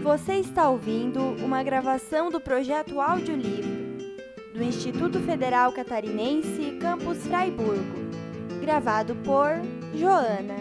Você está ouvindo uma gravação do projeto Audiolivro do Instituto Federal Catarinense, Campus Fraiburgo, gravado por Joana.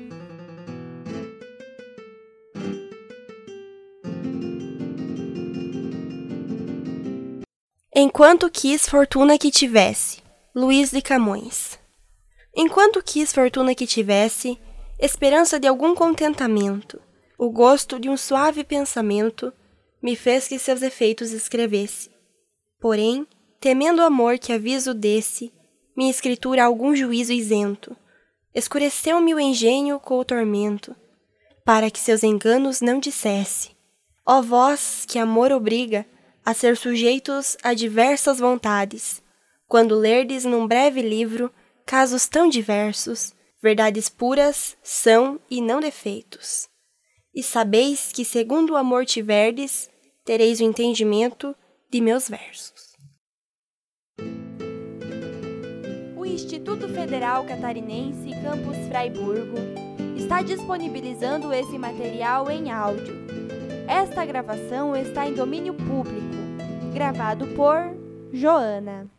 Enquanto quis fortuna que tivesse, Luís de Camões. Enquanto quis fortuna que tivesse, esperança de algum contentamento, o gosto de um suave pensamento, me fez que seus efeitos escrevesse. Porém, temendo o amor que aviso desse, minha escritura a algum juízo isento, escureceu-me o engenho com o tormento, para que seus enganos não dissesse. Ó vós que amor obriga a ser sujeitos a diversas vontades, quando lerdes num breve livro casos tão diversos, verdades puras são e não defeitos. E sabeis que segundo o amor tiverdes, tereis o entendimento de meus versos. O Instituto Federal Catarinense, Campus Fraiburgo, está disponibilizando esse material em áudio. Esta gravação está em domínio público, gravado por Joana.